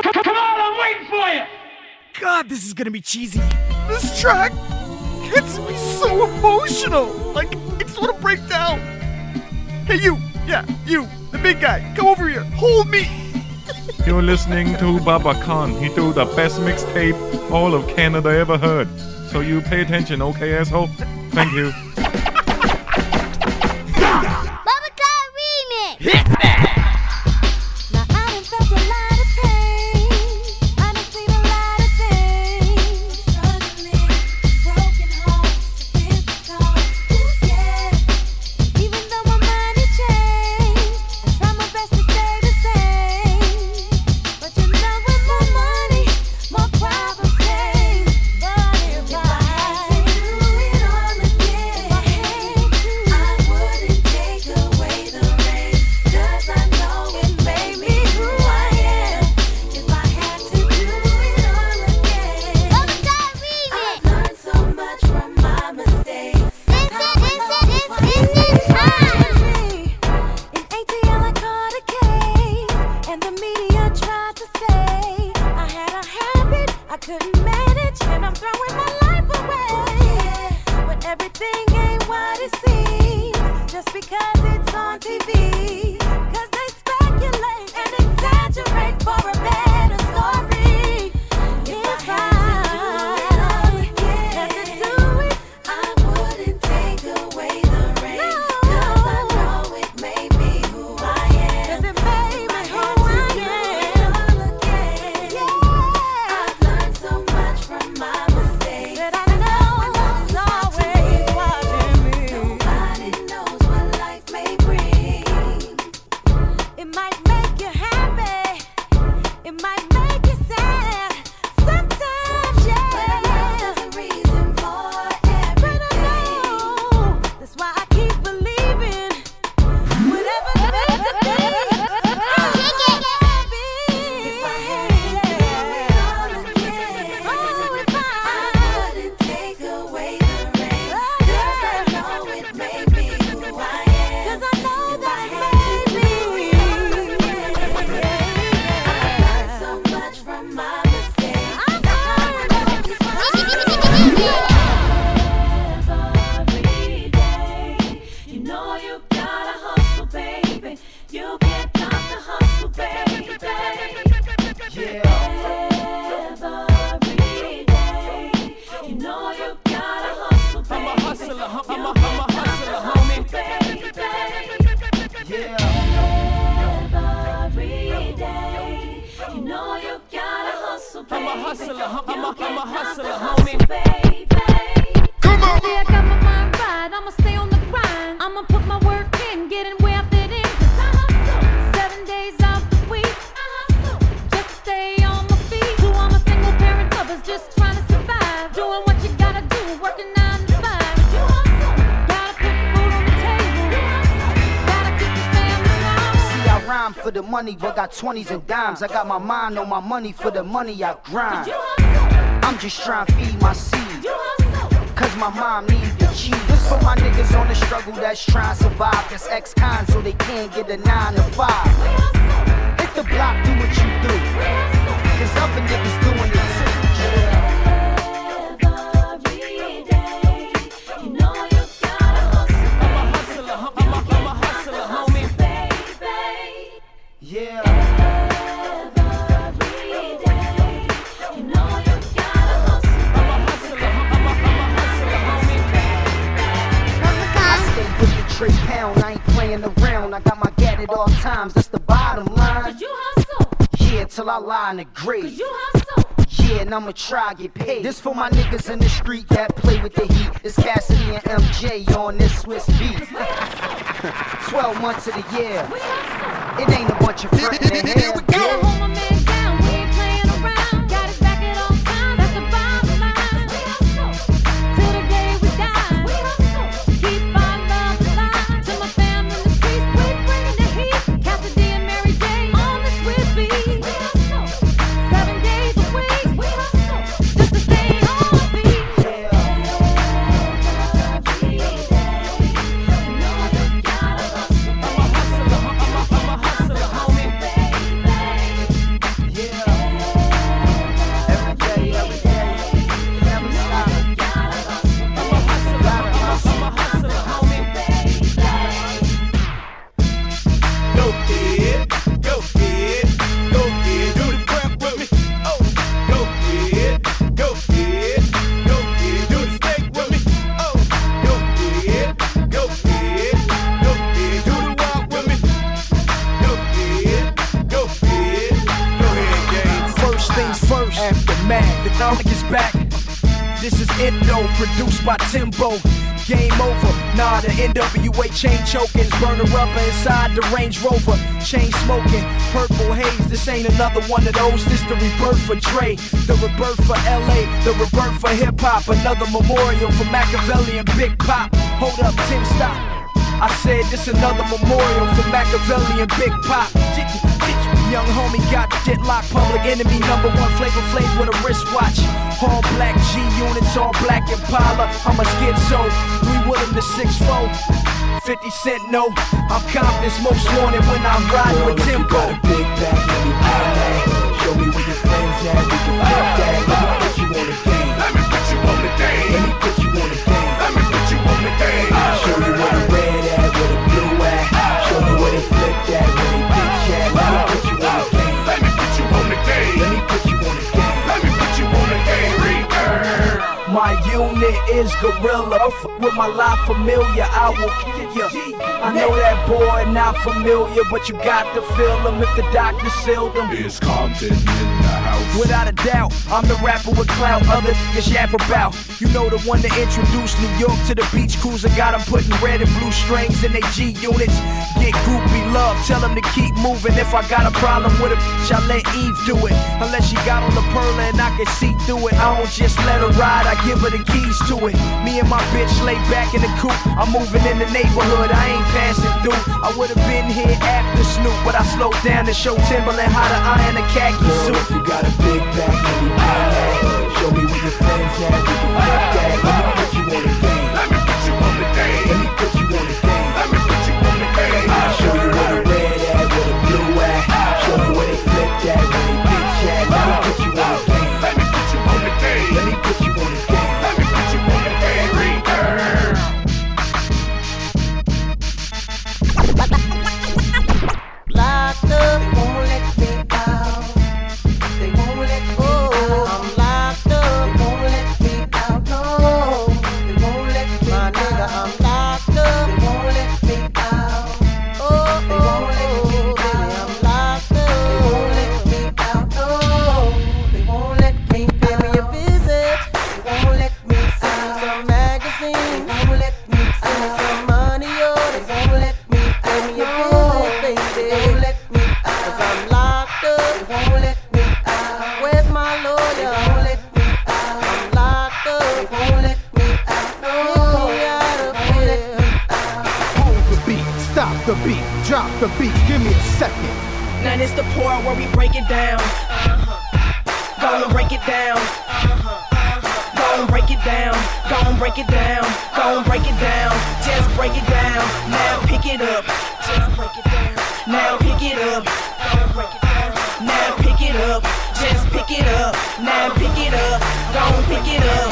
Come on, I'm waiting for you! God, this is gonna be cheesy. This track gets me so emotional. Like, it's gonna break down. Hey, you, the big guy, come over here, hold me. You're listening to Baba Khan. He do the best mixtape all of Canada ever heard. So you pay attention, okay, asshole? Thank you. Baba Khan remix. Hit that. Now I done felt a lot of pain. I done seen a lot of things. Struggling, broken hearts, physical. Yeah. Even though my mind has changed, I try my best to stay the same. But you know with more money, more problems came. But if I had to do it all again, I wouldn't take away the rain. 'Cause I know it made me who I am. If I had to do it all again, I've learned so much from my mistakes. This is time. In ATL I caught a case, and the media tried to say I had a habit I couldn't manage, and I'm throwing my life away. But everything ain't what it seems, just because it's on TV. 'Cause they speculate and exaggerate for a better story. If I had to do it, I wouldn't take away the rain. 'Cause I know it made me who I am. 'Cause it made me who I am. I've learned so much from my mistakes. That I know it's always watching me. Nobody knows what life may bring. It might make you happy, it might make you sad. Sometimes, yeah. But I know there's a reason for everything. But I know that's why I keep believing. Whatever's meant to be, I'll take it. If I had to do it all again, if I wouldn't take away the rain. 'Cause I know it made me who I am. 'Cause I know that it made me. I've learned so much from my mistakes. Every day, you know you gotta hustle, baby. You can't stop the hustle, baby. Every day, you know you gotta hustle, baby. I'm a hustler, homie. Baby. Every day, you know you gotta hustle, baby. I'm a hustler, homie. Baby. Come on. I got my mind right, I'ma stay on the grind. I'ma put my work in, getting where I fit in. 'Cause I hustle 7 days out the week. I hustle just to stay on my feet. To all my single parent lovers just trying to survive, doing what you gotta do, working 9 to 5. You hustle, gotta put food on the table. You hustle, gotta keep the family strong. See, I rhyme for the money, but got 20s and dimes. I got my mind on my money for the money I grind. You hustle, I'm just trying to feed my seed, you hustle. 'cause my mom need the cheese. This for my niggas on the struggle that's trying to survive. That's ex-con so they can't get a 9 to 5. Hit the block, do what you do, 'cause other niggas doing it too. Every day, you know you gotta hustle, I'm a hustler, homie. baby. Yeah. Every day, you know you gotta hustle, I'm a hustler, homie. I stay with the Trey Pound, I ain't playing around. I got my gat at all times, that's the bottom line. 'Cause you hustle, Yeah, till I lie in the 'cause grave. you hustle. Yeah, and I'ma try get paid. This for my niggas in the street that play with the heat. It's Cassidy and MJ on this Swiss beat. 12 months of the year. It ain't a bunch of frontin' in here. we go. Hold my man down, we ain't playing around. Got his back at all times, that's the bottom line. We hustle till the day we die. We hustle, keep our love alive. To my family in the streets, we bringing the heat. Cassidy and Mary J on the Swiss beat. We hustle 7 days a week. We hustle just to stay on the beat. Every day, you know you gotta hustle, baby. I'm a hustler, homie. aftermath. The comic is back. This is Endo, produced by Timbo. Game over. Nah, the NWA chain chokings, burner rubber inside the Range Rover. Chain smoking, purple haze. This ain't another one of those. This the rebirth for Dre, the rebirth for LA, the rebirth for hip hop. Another memorial for Machiavelli and Big Pop. Hold up, Tim, stop. I said this another memorial for Machiavelli and Big Pop. Young homie got shit locked, public enemy #1, Flavor Flav with a wristwatch. All black G units, all black Impala. I'm a schizo, 3 Willem to 6'4". 50 Cent, no, I'm Compton's most wanted when I ride with Timbo. Got a big back, let me buy that. Show me where your friends at, we can flip that. Let me put you on the game. Let me put you on the game. Let me put you on the game. Let me put you on the game. I'll show you where the red at, where the blue at. Show you where they flip that, where they bitch at. Let me put you on the game. Let me put you on the game. Let me put you on the game. Let me put you on the game. Return. My unit is gorilla. With my life familiar, I will kill ya. I know that boy not familiar, but you got to feel him if the doctor sealed him. Is Compton in the house? Without a doubt, I'm the rapper with clout other niggas yap about. You know the one that introduced New York to the beach cruiser. Got them putting red and blue strings in they G units. Get groupie love, tell them to keep moving. If I got a problem with a bitch, I let Eve do it. Unless she got on the pearl and I can see through it. I don't just let her ride, I give her the keys to it. Me and my bitch lay back in the coupe. I'm moving in the neighborhood, I ain't passing through. I would've been here after Snoop, but I slowed down to show Timberland how to iron a khaki Girl, suit. if you got a big back, let me buy that. Show me where your friends at, we can flip that. Let me put you on the game. Let me put you on the game. Let me put you on the game. Let me put you on the game. I'll show you where the red at, where the blue at. Show you where they flip that, where they bitch at. Let me put you on the game. Let me put you on the game. Let me put you on the game. Let me put you on the game. Return. Locked up, they won't let me out. They won't let me out. I'm locked up, they won't let me out. No, they won't let me out. My nigga, I'm locked up, they won't let me out. Oh, they won't let me out. Baby, I'm locked up, they won't let me out. No, they won't let me pay me a visit. They won't let me see some magazine. They won't let me see some money. Oh, they won't let me pay me a visit, baby. They won't let me out. 'Cause I'm locked up. They won't let me out. Where's my lawyer? They won't let me out. I'm locked up. They won't let me out. No, get me out of here. Hold the beat, stop the beat, drop the beat, give me a second. Now this the part where we break it down. Go and break it down. Go and break it down. Go and break it down. Go and break it down. Just break it down. Now pick it up. Just break it down. Now pick it up. Go and break it down. Now pick it up. Just pick it up. Now pick it up. Go and pick it up.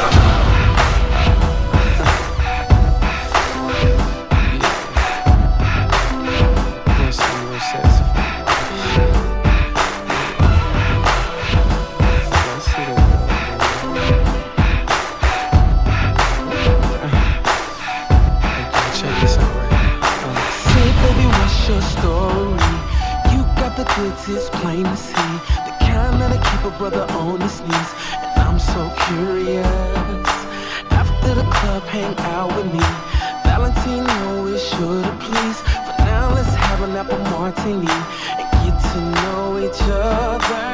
Say, baby, what's your story? You got the goods, it's plain to see. The kind that'll keep a brother on his knees. And I'm so curious. After the club, hang out with me. Valentino is sure to please. For now, let's have an apple martini and get to know each other.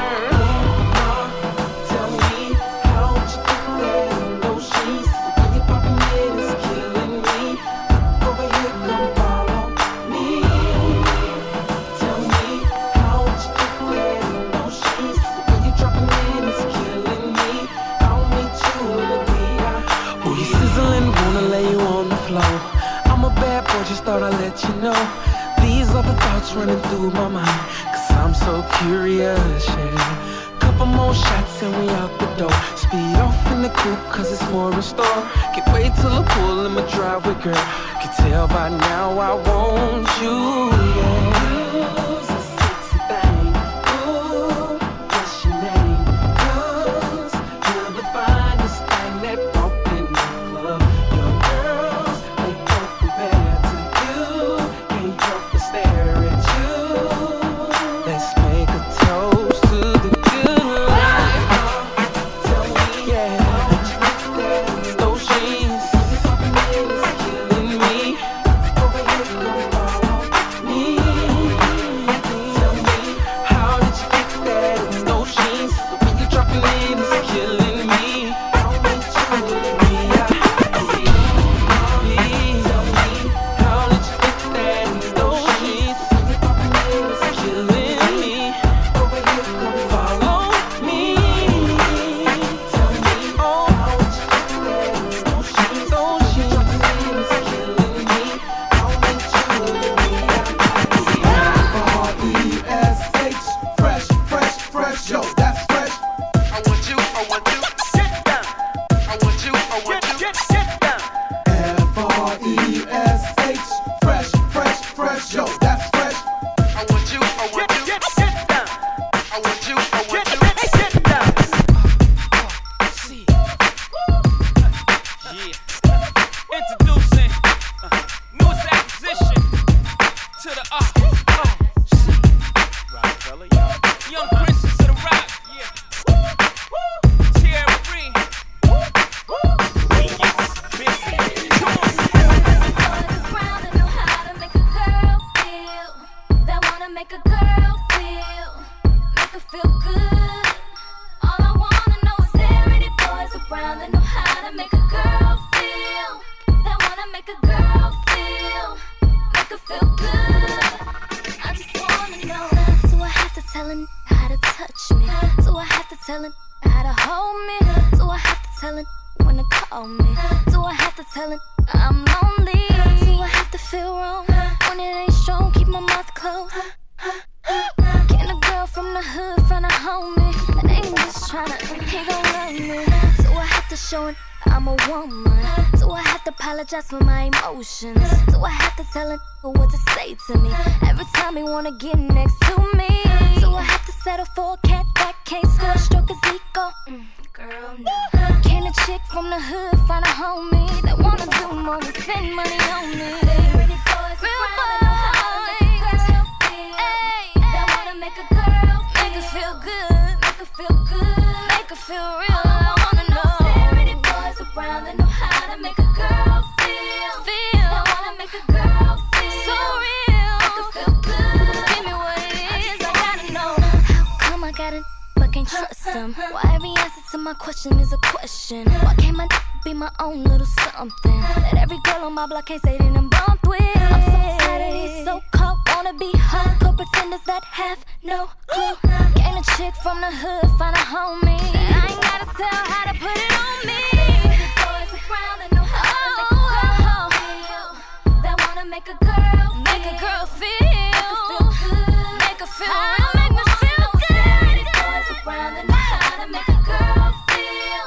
Tell me how you get there in those sheets. When you're popping in, it's killing me. Look over here, come follow me. Tell me how you get there in those sheets. When you're dropping in, it's killing me. I'll meet you in the VI. Oh, you sizzling, wanna lay you on the floor. I'm a bad boy, just thought I'd let you know. These are the thoughts running through my mind. 'Cause I'm so curious, yeah. Couple more shots and we out the door. Speed off in the coupe 'cause it's more in store. Can't wait till I pull in my driveway, girl. Can tell by now I want you, yeah. You's a sexy thing. Ooh, what's your name? 'Cause you're the finest thing that walked in the club. Your girls, they don't compare to you. Can't help but stare at you. Let's make a toast to the good life. Get down. Yeah. Introducing newest acquisition to the Young Princess of the Rock. Tierra Bree. We get busy. Come on. Around and know how to make a girl feel. That wanna make a girl feel good. All I wanna know is there any boys around that know how to make a girl feel. That wanna make a girl feel, make her feel good. I just wanna know, do I have to tell him how to touch me? Do I have to tell him how to hold me? Do I have to tell him when to call me? Do I have to tell him I'm lonely? Do I have to feel wrong when it ain't strong? Keep my mouth closed. Can a girl from the hood find a homie that ain't just tryna, he gon' love me? Do I have to show him I'm a woman? Do I have to apologize for my emotions? Do I have to tell him what to say to me every time he wanna get next to me? Do I have to settle for a cat that can't score, stroke his ego? Girl, no. Can a chick from the hood find a homie that wanna do more than spend money on me? Real boys, that wanna make a girl make her feel good, make her feel good, make her feel real. I wanna know if there any boys around that know how to make a girl feel, that wanna make a girl feel so real, make her feel good. Give me what it is, I gotta know. How come I gotta but can't trust him? Why every answer to my question is a question? Why can't my be my own little something that every girl on my block can't say they done bumped with? I'm so tired of these so-called wanna be hardcore pretenders that have no clue. Can a chick from the hood find a homie that I ain't gotta tell how to put it on me? Boys around that know how to make a girl feel, that wanna make a girl feel, make her feel real, make me feel good. Boys around that know how to make a girl feel,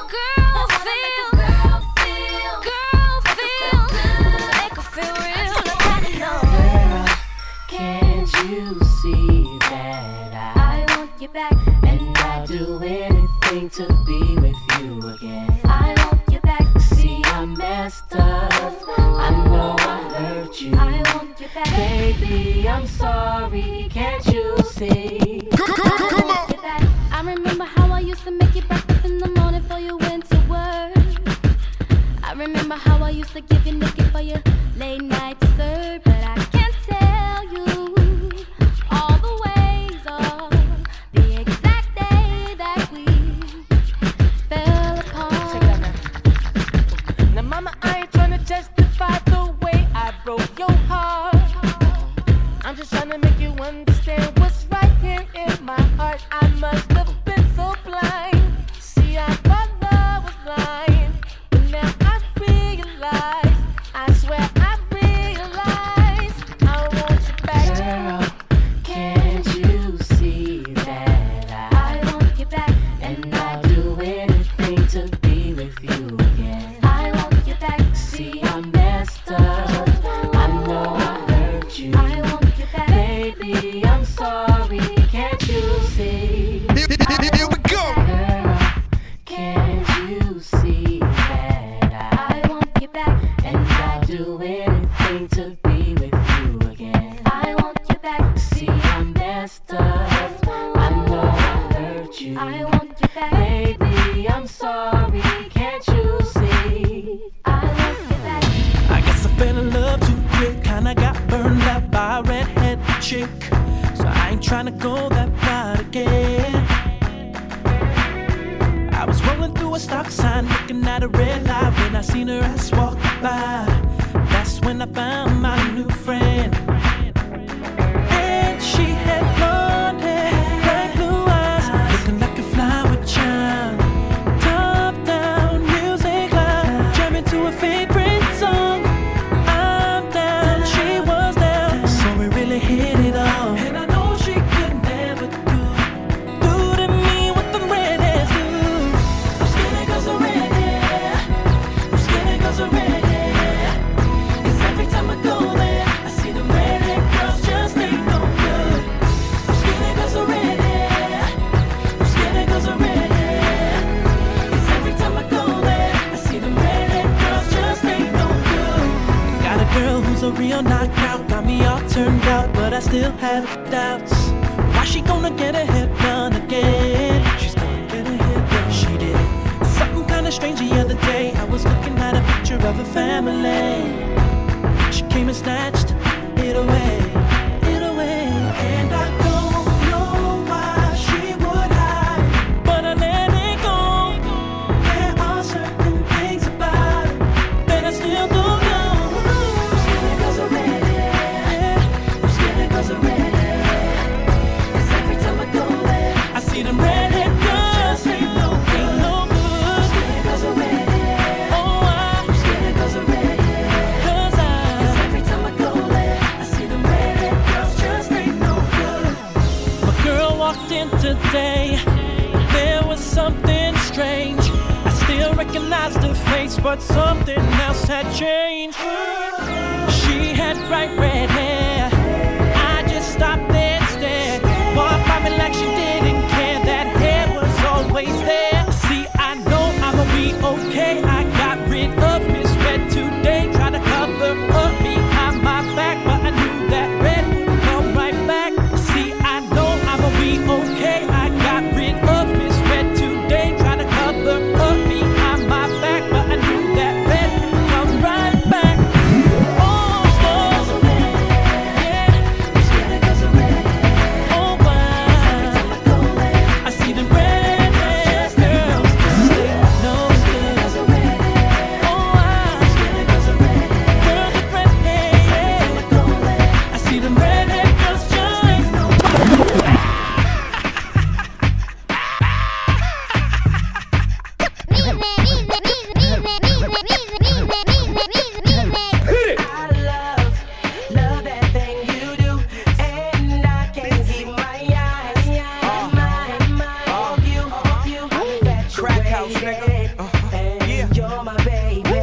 make her feel real. I gotta know. Girl, can't you see that I want you back, and I'll do anything to be with you again? I want you back. See, I messed up. I know I hurt you. I want you back. Baby, I'm sorry. Can't you see? Come on. I remember how I used to make you breakfast in the morning before you went to work. I remember how I used to give you naked for your late night dessert. But I can't tell you all the ways of the exact day that we fell apart. Now, mama, I ain't tryna justify the way I broke your heart. I'm just tryna make you understand what's right here in my heart. I must have been so blind. See, I thought love was blind, but now I realize. I swear I realize I want you back. Girl, can't you see that I want you back, and I'll do anything to be with you again? I want you back. See, I messed up. I know I hurt you. I want you back. Baby, I'm sorry. Can't you see? Here we go. Girl, can't you see that I want you back, and I'll do anything to be with you again? I want you back. See, I messed up. I know I hurt you. I want you back. Baby, I'm sorry. Can't you see? I want you back. I guess I fell in love too quick, kinda got burned out by a redhead chick. So I ain't tryna go that route again. I was rolling through a stop sign, looking at a red light when I seen her ass walk by. That's when I found my new friend. And she had blonde hair, bright blue eyes, looking like a flower child. Top down music loud, jamming to a favorite song. I'm down, she was down, so we really hit it off. And I know she could never do to me what the redheads do. I'm skinny 'cause I'm redhead. I'm skinny 'cause I'm redhead. 'Cause every time I go a real knockout. Got me all turned out, but I still have doubts. Why she gonna get her hair done again? She's gonna get her hair done. She did something kinda strange the other day. I was looking at a picture of her family. She came and snatched it away. And I don't know why she would hide, but I let it go. There are certain things about it that I still don't know. I'm scared 'cause I'm ready. I'm scared 'cause I'm ready. 'Cause every time I go there, I see them redhead girls. Ain't no good. I'm scared 'cause I'm ready. Oh, I'm scared 'cause I'm ready. 'Cause every time I go there, I see them redhead girls just ain't no good. My girl walked in today. There was something strange. I still recognized her face, but something else had changed. She had bright red hair. I just stopped and stared. Walked by me like she didn't care. That hair was always there. See, I know I'ma be okay. I got rid of Miss Red today. Tried to cover up behind my back, but I knew that red would come right back. See, I know I'ma be okay. I got rid of Miss Red today. Tried to cover up behind my back, but I knew that red would come right back. Oh, yeah. I'm scared 'cause I'm ready. Oh, wow. I see the red girls just stay no good. Oh, wow. I'm scared 'cause I'm ready. Girls with red hair. I see them redhead girls just no good. Love that thing you do, and I can't keep my eyes off you. I'm infatuated, and you're my baby,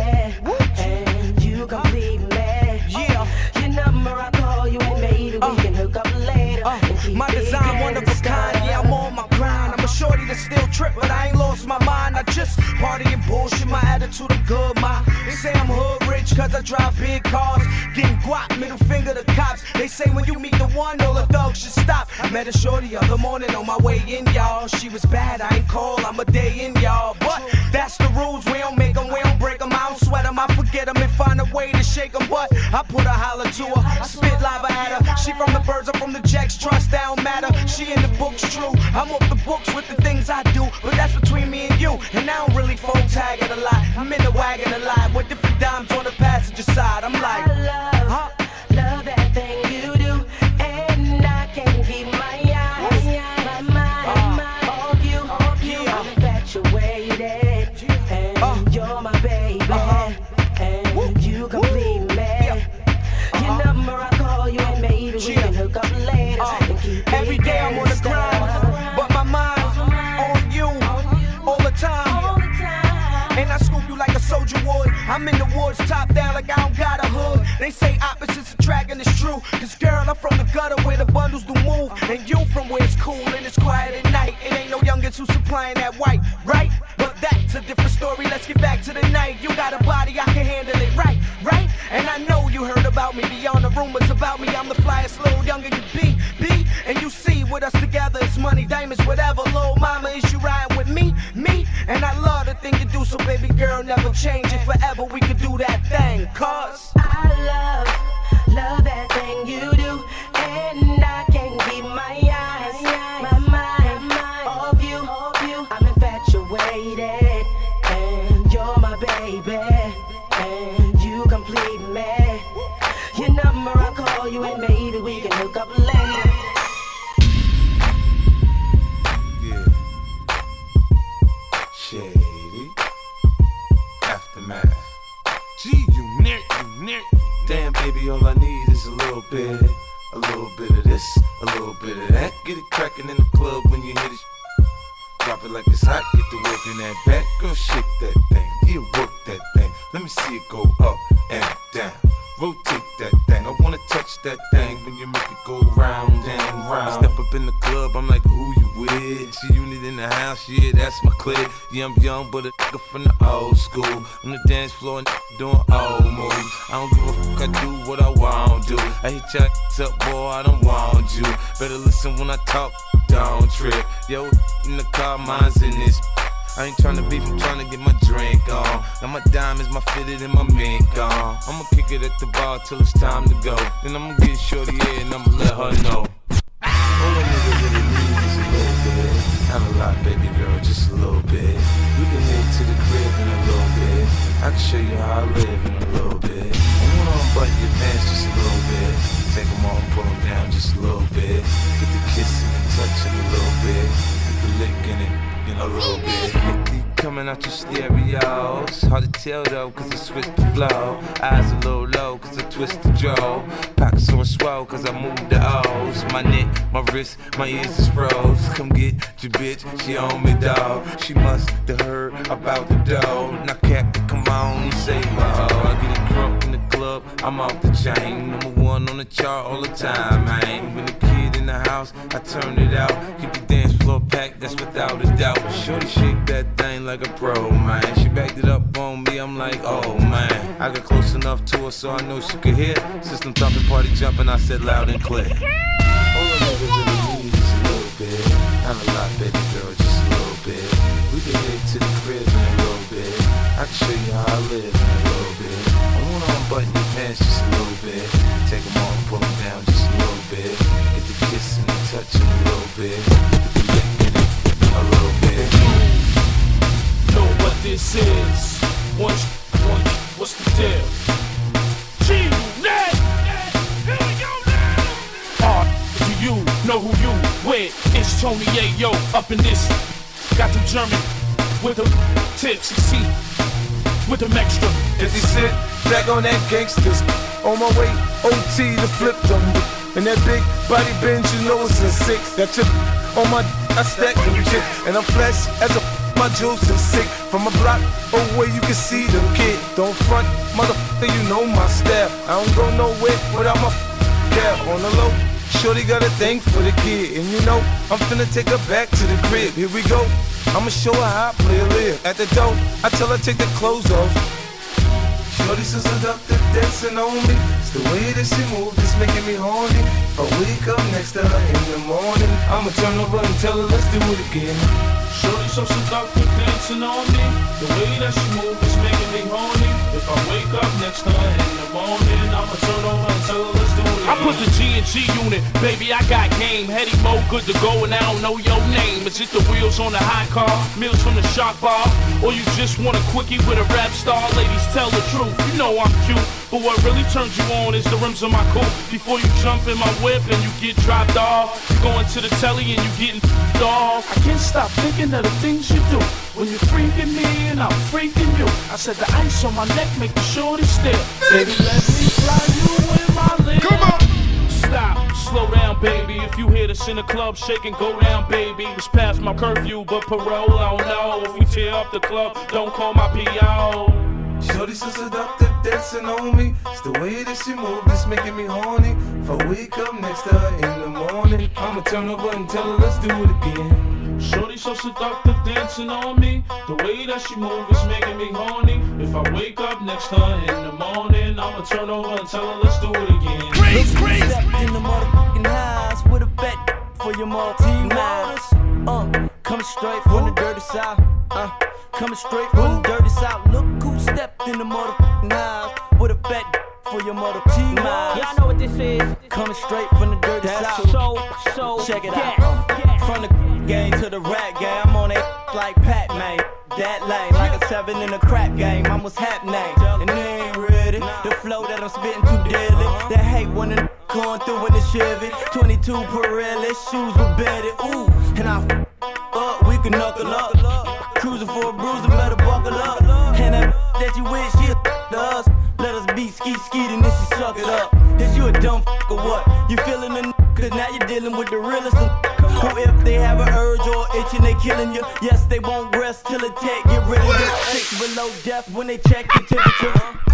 and you complete me. Your number I call you, and maybe we can hook up later. and keep My it design one of a kind, yeah, I'm on my grind. I'm a shorty that still trip, but I ain't lost my mind. I just party and bullshit, my attitude I'm good, they say I'm hood rich cause I drive big cars. Getting guap, middle finger to cops. They say when you meet the one, all the thugs should stop. I met a shorty the other morning on my way in, y'all. She was bad, I ain't call, I'm a day in, y'all. But that's the rules, we don't make them, we don't break them. I don't sweat them, I forget them and find a way to shake them. But I put a holler to her, I spit lava at her. She from the birds, I'm from the jacks, trust that don't matter. She in the books, true. I'm off the books with the things I do, but that's between me and you. And I don't really phone tag it a lot. I'm in the wagon a lot with different dimes on the passenger side. I'm like, love that thing you do, and I can't keep my eyes, my mind off you. I'm infatuated, and you're my baby, and you complete me. Your number I call you, and maybe we can hook up later. and keep every it day I'm on the grind, but my mind's on you all the time. And I scoop you like a soldier would. I'm in the woods, top down like I don't got a hood. They say opposites attract and it's true. Cause girl, I'm from the gutter where the bundles do move. And you from where it's cool and it's quiet at night. It ain't no youngins who supplying that white, right? But that's a different story, let's get back to the night. You got a body, I can handle it, right? And I know you heard about me, beyond the rumors about me. I'm the flyest little younger you be. And you see with us together, it's money, diamonds, whatever. Little mama, is you riding with me? And I love the thing you do, so baby girl, never change it. Forever we could do that thing, cause I love that thing you do, and I can't keep my eyes, my mind off you. I'm infatuated, and you're my baby, and you complete me. Your number I call you, and maybe we can hook up later. Shady Aftermath. Gee, you near. Damn, baby, all I need is a little bit of this, a little bit of that. Get it crackin' in the club when you hit it. Drop it like it's hot, get the work in that back. Girl, shake that thing, yeah, work that thing. Let me see it go up and down. rotate that thing. I wanna touch that thing when you make it go round and round. I step up in the club, I'm like, who you with? She unit in the house, yeah, that's my clique. Yeah, I'm young, but a nigga from the old school. On the dance floor and doing old moves. I don't give a fuck, I do what I want to. I hit your ass up, boy, I don't want you. Better listen when I talk, don't trip. Yo, in the car, mine's in this. I ain't tryna beef, I'm tryna get my drink on. Now my diamonds, my fitted, and my mink on. I'ma kick it at the bar till it's time to go. Then I'ma get shorty here and I'ma let her know. All a nigga really need is a little bit. Not a lot, baby girl, just a little bit. We can head to the crib in a little bit. I can show you how I live in a little bit. I wanna unbutton your pants just a little bit. Take them off and pull them down just a little bit. Get the kissing and touching a little bit. Get the licking it. A little bit. Keep coming out your stereos. Hard to tell though, cause I switched the flow. Eyes a little low, cause I twist the jaw. Pockets on swell, cause I move the O's. My neck, my wrist, my ears is froze. Come get your bitch, she on me, dawg. She must have heard about the dough. Now Captain, come on and save my hoe. I get it drunk in the club, I'm off the chain. Number one on the chart all the time, man. When the kid in the house, I turn it out. Keep the dance floor packed, that's without a doubt. Shorty shake that thing like a pro, man. She backed it up on me, I'm like, oh man. I got close enough to her so I know she could hear. System thumping, party jumping, I said loud and clear. All a nigga really need is a little bit. Not a lot, baby girl, just a little bit. We can head to the crib in a little bit. I can show you how I live in a little bit. I wanna unbutton your pants just a little bit. Take them off and pull them down just a little bit. Get the kissing and touching a little bit. Get the licking it a little bit. Know what this is? One, what's the deal? G-Net! Here we go now! Do you know who you with? It's Tony Ayo up in this. Got them German with them tips, you see, with them extra. As he sit back on that gangsters, on my way OT to flip them. And that big body bend, you know it's a 6. That chip on my I stack them chips. And I'm flesh as a my jewels is sick. From a block away you can see them kid. Don't front, motherfucker, you know my style. I don't go nowhere without my cap on the low. Shorty got a thing for the kid. And you know, I'm finna take her back to the crib. Here we go. I'ma show her how I play a live. At the door, I tell her take the clothes off. Shorty so seductive, dancing on me. It's the way that she moves, it's making me horny. If I wake up next to her in the morning, I'ma turn over and tell her let's do it again. Shorty so seductive, dancing on me. The way that she moves is making me horny. If I wake up next to her in the morning, I'ma turn over and tell her let's do it again. I put the G&G unit, baby, I got game. Heady mo, good to go, and I don't know your name. Is it the wheels on the hot car, meals from the shop bar, or you just want a quickie with a rap star? Ladies, tell the truth, you know I'm cute, but what really turns you on is the rims on my coupe. Before you jump in my whip and you get dropped off, you going to the telly and you getting off. I can't stop thinking of the things you do when you're freaking me and I'm freaking you. I said the ice on my neck make the shorty stare. Baby, let me fly you in my lip. Come on. Stop, slow down, baby. If you hear this in the club, shake and go down, baby. It's past my curfew, but parole, I don't know. If we tear up the club, don't call my P.O. Shorty so seductive, dancing on me. It's the way that she moves, it's making me horny. If I wake up next to her in the morning, I'ma turn over and tell her let's do it again. Shorty so seductive, dancing on me. The way that she moves is making me horny. If I wake up next to her in the morning, I'ma turn over and tell her let's do it again. Crazy, crazy. Stepped in the motherfucking house with a bet for your multi-miles. Coming straight from the dirty south. Coming straight from the dirty south. Look who stepped in the motherfucking house with a bet for your mother T-Miles. Y'all know what this is. Coming straight from the dirty south. So check it out. From the game to the rap game, I'm on it like Pac-Man. That lane, like a 7 in a crap game. I'm what's happening, and they ain't ready. The flow that I'm spitting too deadly. That hate when the going through in the Chevy. 22 Pirelli, shoes were bedded. Ooh, and I up, we can knuckle up. Cruising for a bruising, better buckle up. And that you wish she to us. Let us be ski-skeet and then she suck it up. Is you a dumb f*** or what? You feeling the cause now you're dealing with the realest who if they have an urge or itching, they killing you. Yes, they won't rest till the tech get rid of you. 6 below death when they check your temperature.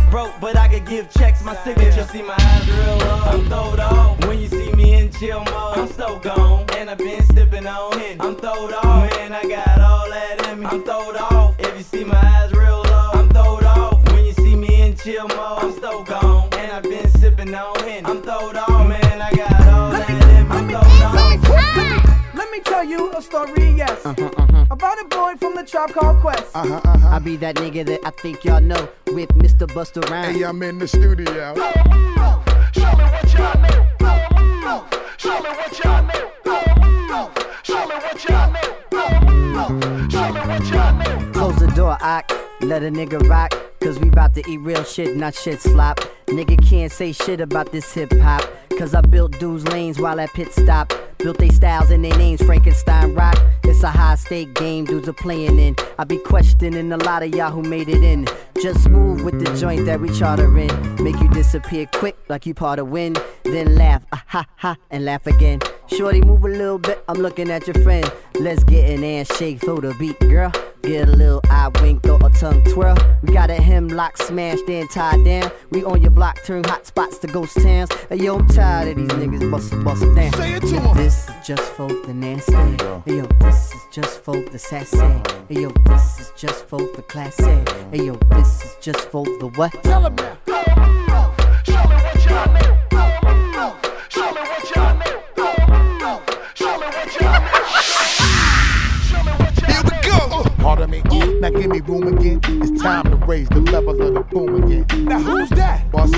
broke, but I could give checks. My signature, see my eyes real low. I'm throwed off when you see me in chill mode. I'm so gone, and I've been stepping on it. I'm throwed off, man, I got all that in me. I'm throwed off, if you see my eyes real low. I'm throwed off when you see me in chill mode. I'm so gone, and I've been sipping on it. I'm throwed off, man, I got all that in me. I'm throwed off. Let me tell you a story, yes. About a boy from the Tribe Called Quest. I be that nigga that I think y'all know with Mr. Busta Rhymes. Hey, I'm in the studio. Show me what y'all know. Show me what y'all know. Show me what y'all know. Show me what y'all know. Close the door, let a nigga rock. Cause we bout to eat real shit, not shit slop. Nigga can't say shit about this hip hop. Cause I built dudes lanes while at pit stop. Built they styles and they names, Frankenstein rock. It's a high stake game dudes are playing in. I be questioning a lot of y'all who made it in. Just move with the joint that we charter in. Make you disappear quick like you part of wind. Then laugh, ha ha, and laugh again. Shorty, move a little bit, I'm looking at your friend. Let's get an ass shake through the beat, girl. Get a little eye wink or a tongue twirl. We got a hemlock smashed and tied down. We on your block, turn hot spots to ghost towns. Hey, yo, I'm tired of these niggas bust down. Say it to 'em. This is just for the nasty. Hey, yo, this is just for the sassy. Hey, yo, this is just for the classy. Hey, yo, this is just for the what? Tell 'em now. Show me what y'all know. Show me what y'all know. Show me what y'all know. Show me what y'all know. Here we go. Pardon me, now give me room again. It's time to raise the level of the boom again. Now who's that? Bust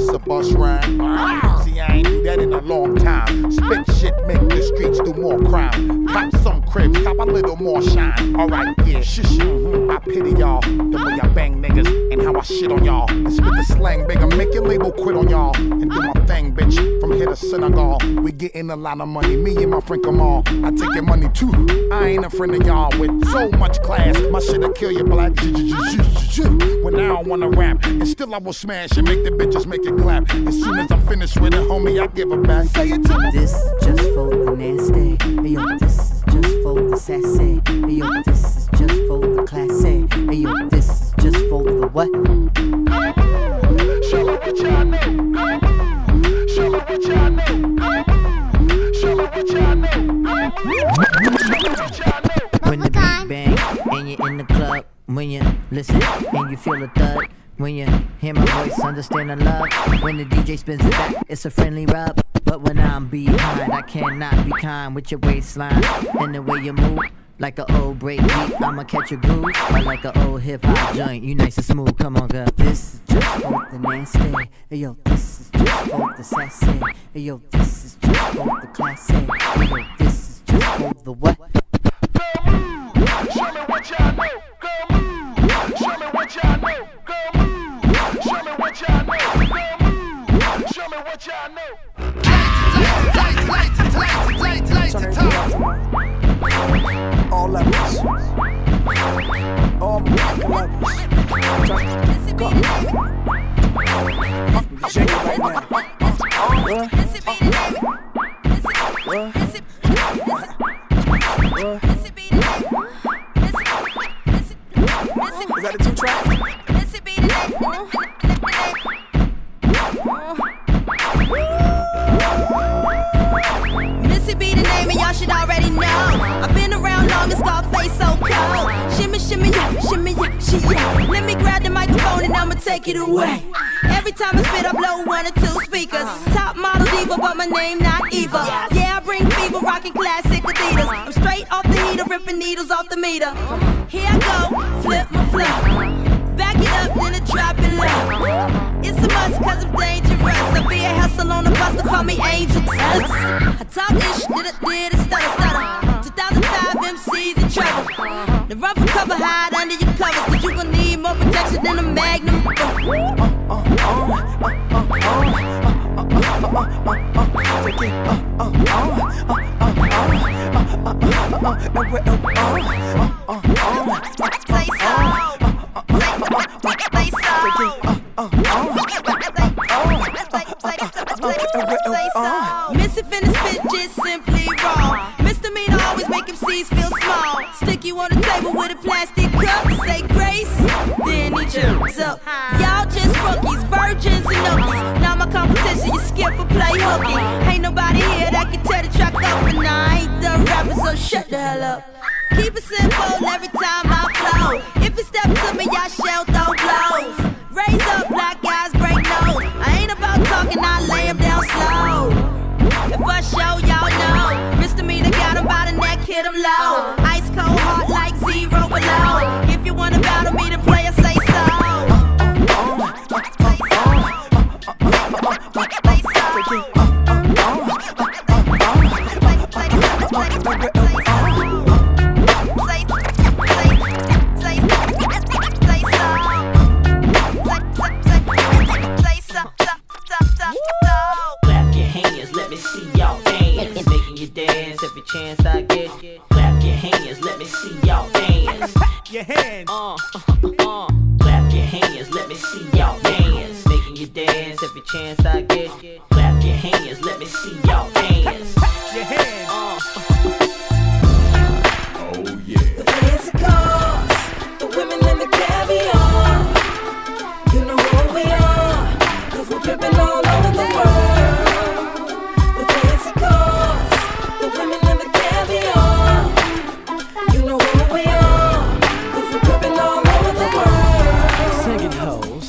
rhyme. See, I ain't do that in a long time. Spit shit, make the streets do more crime. Cop some cribs, cop a little more shine. Alright, yeah, shush. I pity y'all, the way I bang niggas and how I shit on y'all. And spit the slang bigger, make your label quit on y'all. And do my thing, bitch, from here to Senegal. We getting a lot of money, me and my friend Kamal. I take your money too, I ain't a friend of y'all with so much class. My shit'll kill you black. When I don't wanna rap, and still I will smash and make the bitches make it clap. As soon as I'm finished with it, homie, I give it back. Say it to me. This is just for the nasty. Hey, yo, this is just for the sassy. Hey, yo, this is just for the classy. Hey, yo, this is just for the what? Show me what y'all know. Show me what y'all know. Show me what y'all know. When the beat bang and you're in the club, when you listen and you feel a thud, when you hear my voice, understand the love. When the DJ spins it back, it's a friendly rub. But when I'm behind, I cannot be kind with your waistline and the way you move. Like an old break beat, I'ma catch a groove. Or like an old hip hop joint, you nice and smooth. Come on, girl. This is just for the nasty. Hey, yo, this is just for the sassy. Hey, yo, this is just for the classy. Hey, yo, this is just for the what? Show me what y'all know. Show me what y'all know. Show me what y'all know. Show me what y'all know. All levels. All levels. Go. Shake it right now. Is that a 2-track? Missy be the name and y'all should already know. I've been around long and Scarface so cold. Shimmy, shimmy, yeah, shimmy, yeah, she, yeah. Let me grab the microphone and I'ma take it away. Every time I spit, I blow 1 or 2 speakers. Top model diva, but my name not Eva. Yeah, I bring fever, rocking classic Adidas. I'm straight off the heater, ripping needles off the meter. Here I go, flip my flow. Back it up, then I drop it low. It's a must, cause I'm dangerous. I be a hustle on the bus, to call me Angel Dust. I talk ish, did a stutter. 2005 MCs in trouble. The rough and cover hide under your covers, cause you gon' need more protection than a magnum. Missy finna spit just simply wrong. Misdemeanor always make MCs feel small. Sticky you on the table with a plastic cup. Say grace, then eat your up. Y'all just rookies, virgins and nookies. Now my competition, you skip or play hooky. Ain't nobody here that can tear the track up, and I ain't the rapper, so shut the hell up. Keep it simple every time I flow. If you step to me, I shall throw blows. Raise up, black guys break nose. I ain't about talking, I lay him down slow. If I show y'all know, misdemeanor got him by the neck, hit him low. Ice cold heart like 0 below. If you wanna battle me, then play or say so. Clap your hands, let me see y'all dance. Making you dance every chance I get. Clap your hands, let me see y'all dance. Your hands. Clap your hands, let me see y'all dance. Making you dance every chance I get. Clap your hands, let me see y'all dance. Your hands. Oh yeah. The fancy cars, the women and the caviar. You know who we are, 'cause we're pimping all over the world. The fancy cars, the women and the caviar. You know who we are, 'cause we're pimping all over the world. Singing hoes,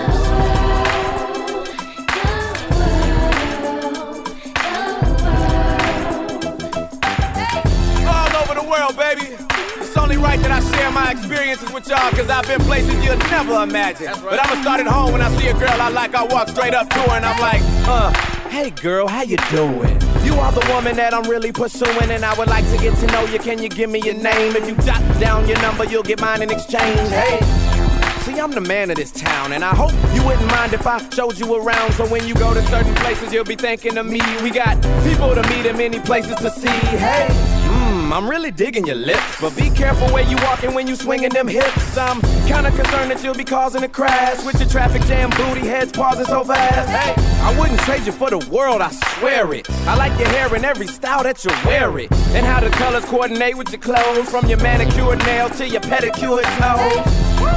All over the world, baby. It's only right that I share my experiences with y'all, cause I've been places you'll never imagine. But I'ma start at home. When I see a girl I like, I walk straight up to her and I'm like, hey girl, how you doing? You are the woman that I'm really pursuing, and I would like to get to know you. Can you give me your name? If you jot down your number, you'll get mine in exchange. Hey, see, I'm the man of this town, and I hope you wouldn't mind if I showed you around. So when you go to certain places, you'll be thinking of me. We got people to meet and many places to see. Hey, I'm really digging your lips, but be careful where you walking when you swinging them hips. I'm kinda concerned that you'll be causing a crash with your traffic jam booty heads pausing so fast. Hey, I wouldn't trade you for the world, I swear it. I like your hair in every style that you wear it, and how the colors coordinate with your clothes, from your manicured nails to your pedicured toes.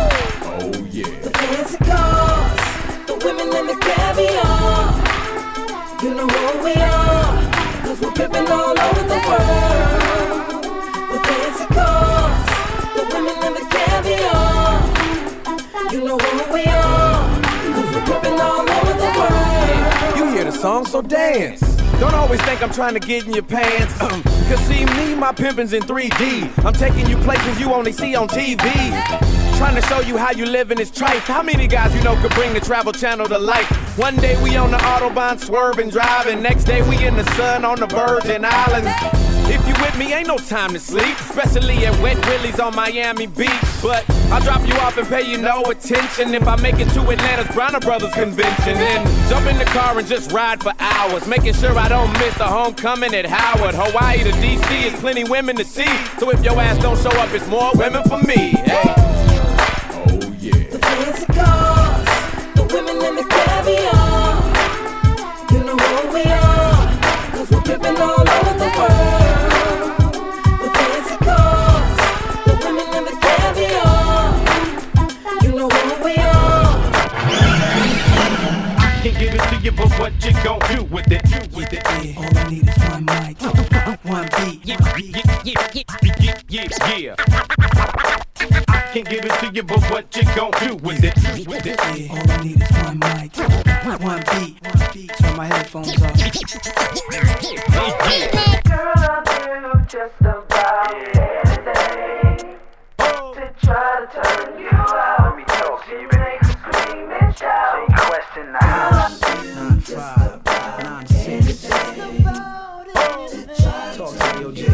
Oh yeah. The fancy cars, the women and the caviar. You know who we are, 'cause we're pimping all over the world. The fancy cars, the women and the caviar. You know who we are, 'cause we're pimping all over the world. You hear the song, so dance. Don't always think I'm trying to get in your pants. Cause see me, my pimpin's in 3D. I'm taking you places you only see on TV. Trying to show you how you live in this trife. How many guys you know could bring the Travel Channel to life? One day we on the Autobahn swerving, driving. Next day we in the sun on the Virgin Islands. If you with me, ain't no time to sleep, especially at Wet Willie's on Miami Beach. But I'll drop you off and pay you no attention if I make it to Atlanta's Bronner Brothers convention. Then jump in the car and just ride for hours, making sure I don't miss the homecoming at Howard. Hawaii to DC is plenty women to see, so if your ass don't show up, it's more women for me. Hey. Oh yeah. The fancy cars, the women and the caviar. You know who we are, 'cause we're pimping all over the world. The fancy cars, the women and the caviar. You know who we are. I can give it to you, but what you gon' do with it? All I need is one mic, one beat. Yeah. I can give it to you, but what you gon' do with it? All I need is one mic, one beat. Turn my headphones off. Girl, I'll do just about anything to try to turn you out. Let me talk to you, make you scream and shout. Question the house. 9-5-9-6. Talk to me, OJ.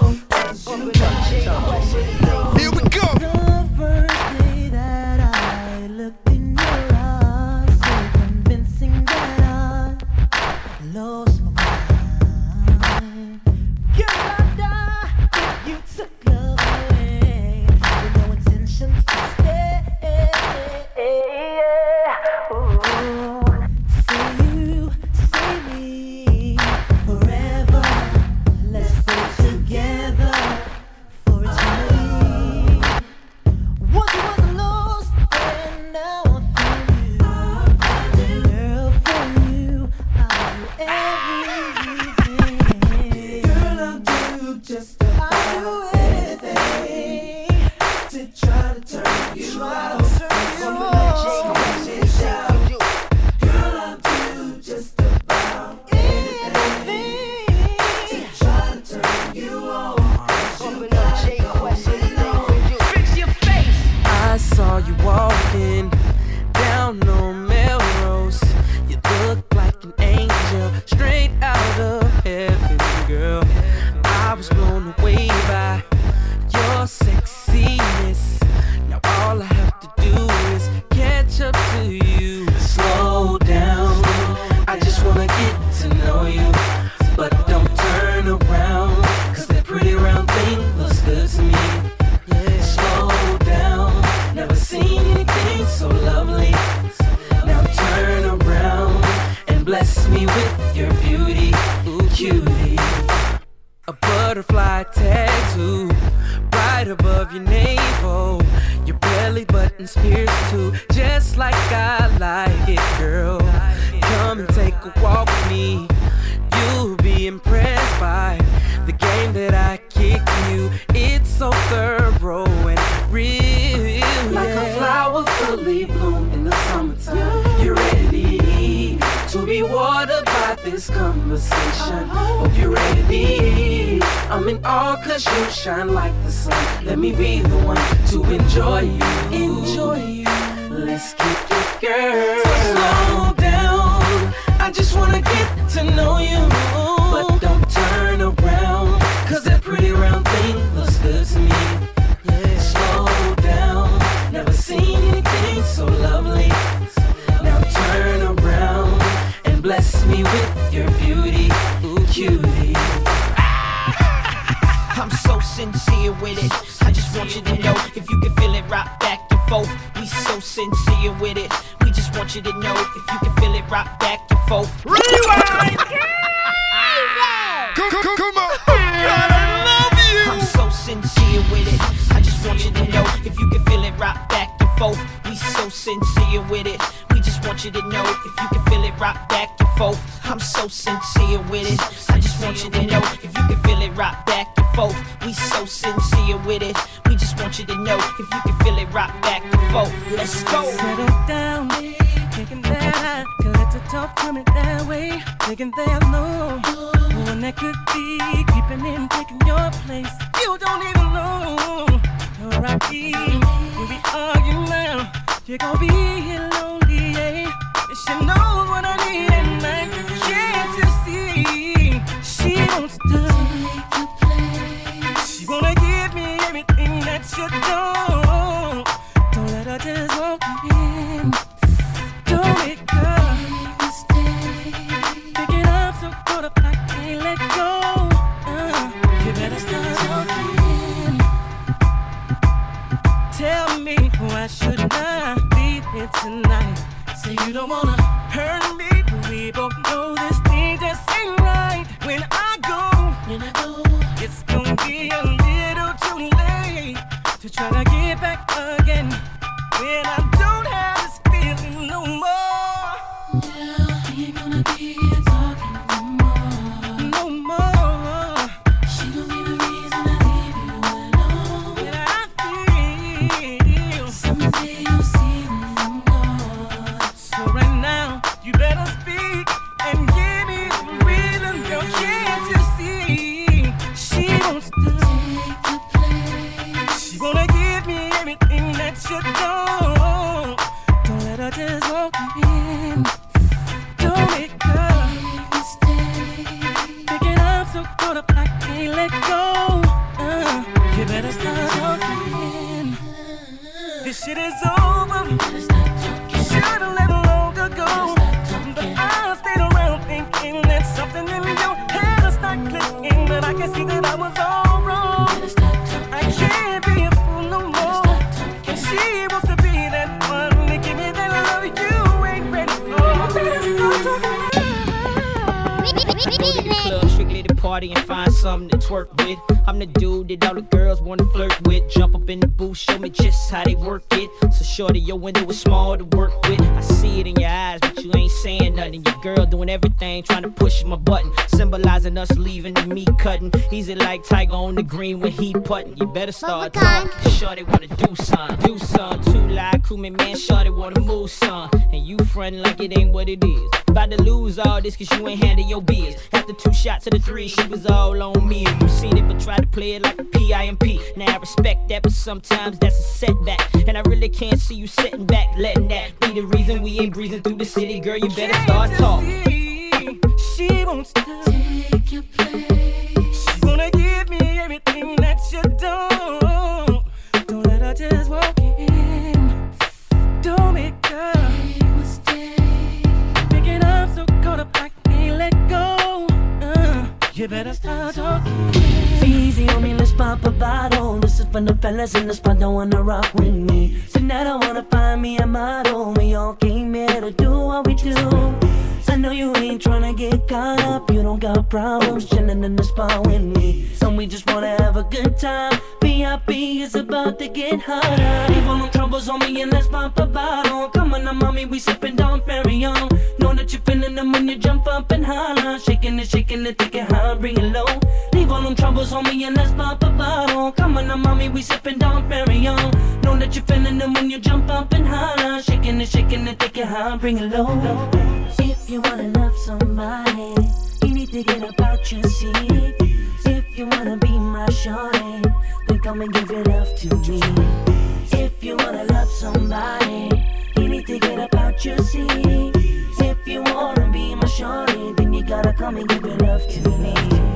Here we go. The first day that I looked in your eyes, so convincing that I lost my mind. Girl, I'd die if you took try to turn you out. Girl, I'll do just about anything to try to turn you on. Fix your face. I saw you walking down on Melrose. You look like an angel straight out of heaven, girl. I was blown away by your sexiness. Now all I have to do is catch up to you. Slow down, I just wanna get to know you. But don't turn around, cause that pretty round thing looks good to me. Slow down, never seen anything so lovely. Now turn around and bless me with your beauty. Ooh, cutie. A butterfly tattoo right above your navel. Your belly button's pierced too, just like I like it, girl. Come and take a walk with me. You'll be impressed by the game that I kick you. It's so thorough and real, like a flower fully bloom in the summertime. You're ready to be watered by this conversation. Hope you're ready. I'm in awe cause you shine like the sun. Let me be the one to enjoy you. Enjoy you. Let's kick it, girl. Slow down. I just wanna get to know you. But don't turn around, cause that pretty round thing looks good to me. Slow down. Never seen anything so lovely. Now turn around and bless me with your beauty. Ooh, cutie. I'm so sincere with it. I just want you to know if you can feel it rock back and forth. We so sincere with it. We just want you to know if you can feel it rock back and forth. Rewind! Come on! God, I love you! I'm so sincere with it. I just want you to know if you can feel it rock back and forth. We so sincere with it. We just want you to know if you can feel it rock back and forth. I'm so sincere with it. I just want you to know if you can feel it rock back and forth. We so sincere with it. We just want you to know if you can feel it rock back and forth. Let's go. Settle down, thinking that I can let the talk coming that way. Thinking there's no one that could be keeping in, taking your place. You don't even know where I be when we argue now. You're gonna be here lonely, yeah. And she knows what I need at night. Can't you see? She wants to take your place. She wanna give me everything that you don't. Don't let her just walk in. Don't make her pick it up so caught up I can't let go. You better start talking. Tell me why shouldn't I be here tonight? Say you don't wanna hurt me, but we both know this thing just ain't right. When I go, it's gonna be a little too late to try to get back again. When I don't have this feeling no more. Yeah, we ain't gonna be here talking no more. No more. She gon' be the reason I leave you alone. And I feel someday you'll see when I'm gone. So right now, you better speak and give me the reason, girl. Can't you see? She wants to take your place. She wanna give me everything that you don't. Don't let her just walk in. Don't make her pick it up so caught up I can't let go. You better start talking. This shit is over. Should've let it long ago. But I stayed around thinking that something in your head will start clicking. But I can see that I was all wrong. I can't be a fool no more. And she wants to be that one to give me that love you ain't ready for. Strictly the club, strictly the party and find something to twerk with. I'm the dude that all the girls wanna flirt with. Jump up in the booth, show me just how they work it. So shorty, your window is small to work with. I see it in your eyes, but you ain't saying nothing. Your girl doing everything, trying to push my button, symbolizing us leaving and me cutting. Easy like Tiger on the green when he putting. You better start talking. Shorty wanna do something. Too loud, cool me man. Shorty wanna move some, and you frontin' like it ain't what it is. About to lose all this 'cause you ain't handle your biz. After 2 shots of the 3, she was all on me. You seen it, but try to play it like a PIMP. Now I respect that, but sometimes that's a setback. And I really can't see you sitting back, letting that be the reason we ain't breezing through the city. Girl, you better start talking. She wants to take your place. She wanna give me everything that you don't. Don't let her just walk in. Don't make her mistake. Picking up so caught up I can't let go. You better start talking. Easy on me, let's pop a bottle. This is for the fellas in the spot that wanna rock with me. Tonight I wanna find me a model. We all came here to do what we do. I know you ain't tryna get caught up. You don't got problems chilling in the spot with me. So we just wanna have a good time. VIP is about to get hotter. Leave all them troubles on me and let's pop a bottle. Come on now, mommy, we sippin' Dom Perignon. Know that you're feeling them when you jump up and holler. Shaking it, take it high, bring it low. Leave all them troubles on me and let's pop a bottle. Come on now, mommy, we sippin' Dom Perignon. Know that you're feeling them when you jump up and holler. Shaking it, take it high, bring it low. If you wanna love somebody, you need to get up out your seat. If you wanna be my shorty, then come and give your love to me. If you wanna love somebody, you need to get up out your seat. If you wanna be my shorty, then you gotta come and give your love to me.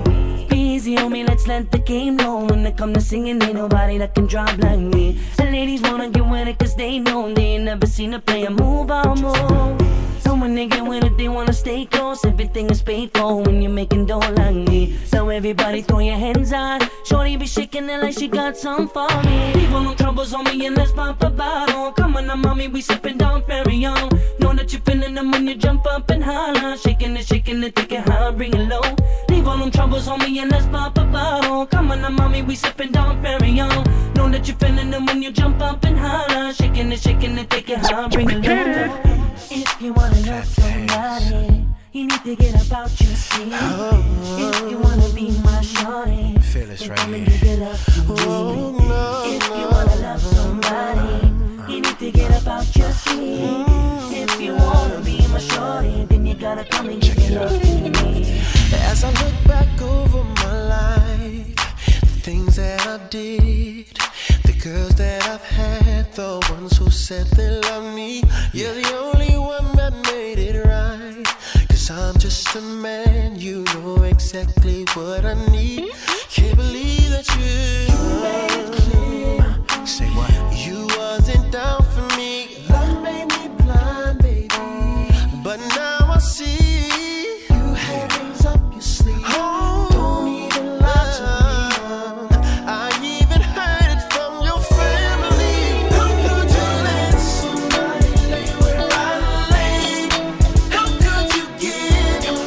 Easy on me, let's let the game know. When it come to singing, ain't nobody that can drop like me. The ladies wanna get with it 'cause they know they ain't never seen a player move out more. So when they get with it, they wanna stay close. Everything is paid for when you're making dough like me. So everybody throw your hands out. Shorty be shaking it like she got some for me. Leave all no troubles on me and let's pop a bottle. Come on now, mommy, we sippin' Dom Perignon. Know that you're feeling them when you jump up and holler. Shaking it, take it high, bring it low. Leave all them troubles on me and let's pop a bottle. Come on now, mommy, we sippin' Dom Perignon. Know that you're feeling them when you jump up and holler. Shaking it, take it high, bring it low. If you wanna love somebody, you need to get up out your seat. If you wanna be my shorty, feel this then right come and here. give your love to me. If you wanna love somebody, you need to get up out your seat. If you wanna be my shorty, then you gotta come and give your love to me. As I look back over my life, the things that I did, the girls that I've had, the ones who said they love me, you're the only one that made it right. 'Cause I'm just a man, you know exactly what I need. Can't believe that you made it clear. Say what? You wasn't down for me. Love made me blind, baby. But now I see you had things up your sleeve. Don't even lie to me. I even heard it from your family. How could you let somebody lay where I lay? How could you give your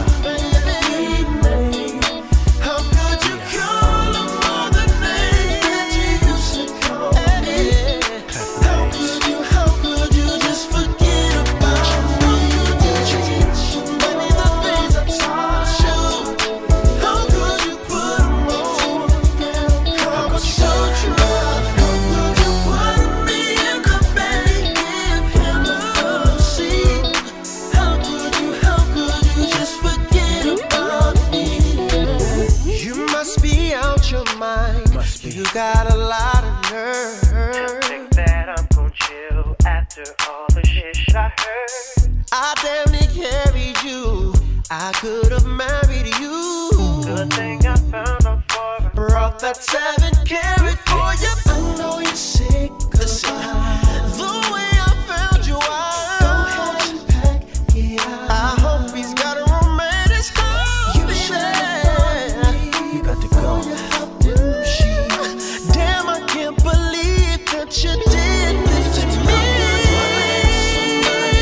baby? How could you call them all the names that you used to call me? How could you just forget about me? Maybe the things I taught you. How could you put them all down? I was so true. How could you put me in the bed and give him the first seat? How could you just forget about me? You must be out your mind. You got a lot of nerve. Think that I'm gon' chill after all the shit I heard. I damn near carried you. I could've married you. Good thing I found a foreign. Brought that 7 carat for you. I know you're sick. Listen, the way I found you out. Don't have to pack it out. I hope he's got a romantic style. You should. You got to go. Damn, I can't believe that you did this to me,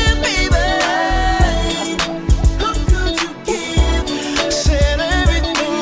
baby. How could you give? Said everything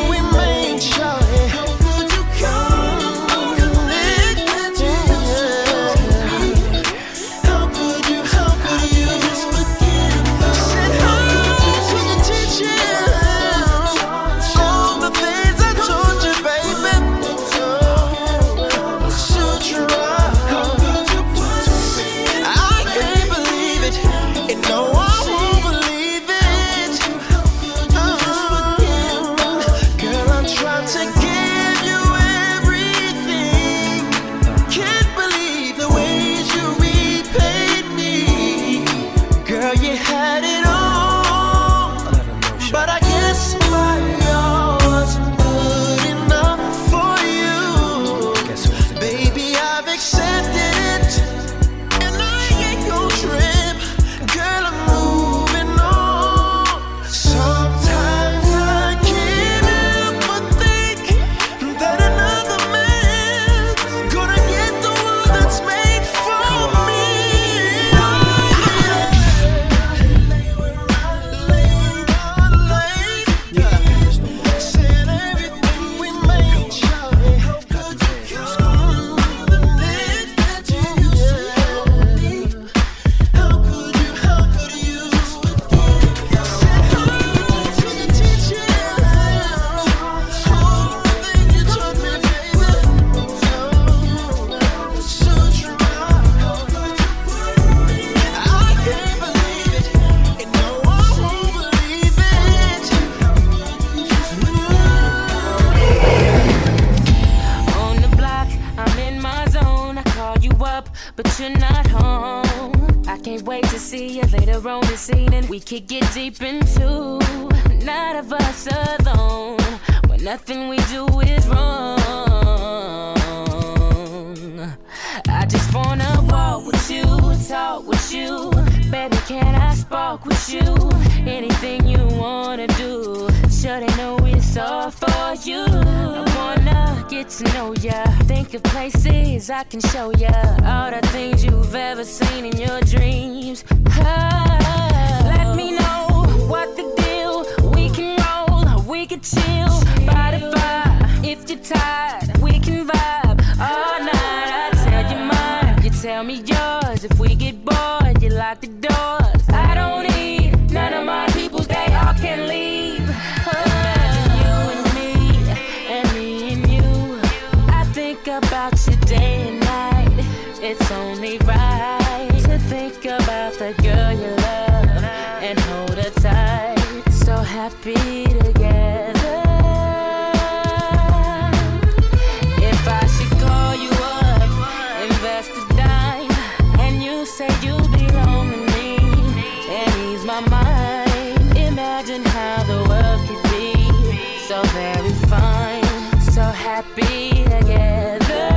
but you're not home. I can't wait to see you later on this evening. We could get deep into none of us alone, when nothing we do is wrong. I just wanna walk with you, talk with you. Baby, can I spark with you? Anything you wanna do, sure they know it's all for you. I wanna get to know ya, think of places I can show ya, all the things you've ever seen in your dreams. Let me know what the deal. We can roll, we can chill by the fire. If you're tired, we can vibe all night. I tell you mine, you tell me yours. If we get bored, you lock the doors. I don't need none of my peoples, they all can leave. Imagine you and me and you. I think about you day and night. It's only right to think about the girl you love and hold her tight. So happy together. If I should call you up, invest a dime, and you say you belong to me and ease my mind. Imagine how the world could be so very fine, so happy together.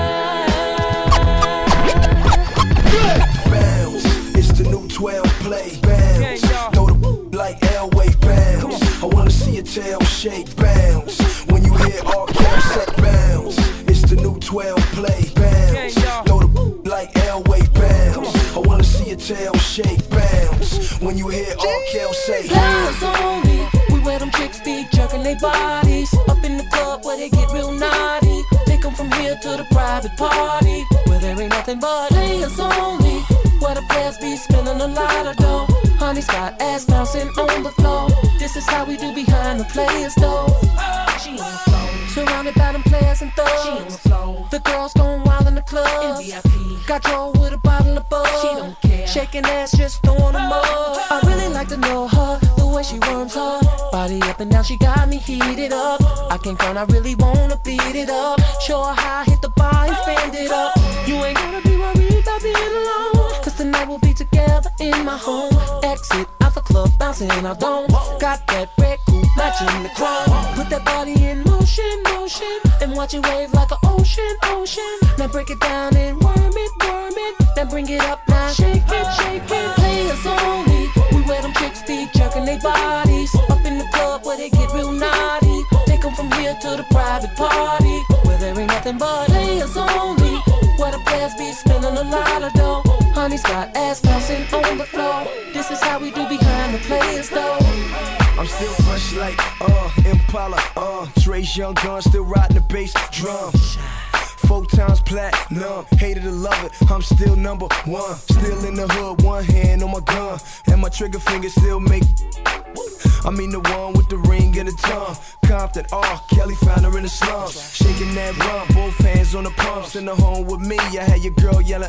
Bounce, it's the new 12 play. Bounce, throw the like Elway. Bounce, I wanna see your tail shake. Bounce, when you hear all caps set. Bounce, it's the new 12 play. Bounce, throw the like Elway. Bounce, I wanna see your tail shake. Bounce, when you hear all caps say. Players only, we wear them chicks be jerking their bodies up in the club where they get real naughty. Take them from here to the private party where there ain't nothing but players only, where the players be spending a lot of dough. Honey's got ass bouncing on the floor. This is how we do behind the players though. She on the floor, surrounded by them players and thugs. She on the floor, the girls going wild in the club. In VIP, got Joe with a bottle of bug. She don't care, shaking ass, just throwing them up. I really like to know her, the way she worms her body up and down. She got me heated up. I can't front, I really wanna beat it up. Show her how I hit the bar and stand it up. You ain't gonna be worried about being alone, cause tonight we'll be together in my home. Exit out the club, bouncing I don't. Got that red coupe matching the chrome. Put that body in motion, motion, and watch it wave like an ocean, ocean. Now break it down and worm it, worm it. Now bring it up, now shake it, shake it. Players only, we wear them chicks be jerking their bodies up in the club where they get real naughty. Take them from here to the private party where there ain't nothing but players only, where the players be spending a lot of dough. Honey's got ass bouncing on the floor. This is how we do behind the players though. I'm still fresh like Impala, Dre's young gun, still riding the bass drum. 4 times platinum, hated to love it, I'm still number one. Still in the hood, one hand on my gun, and my trigger finger still make. I mean the one with the ring and the tongue. Compton, Kelly found her in the slums. Shaking that rum, both hands on the pumps. In the home with me, I had your girl yelling,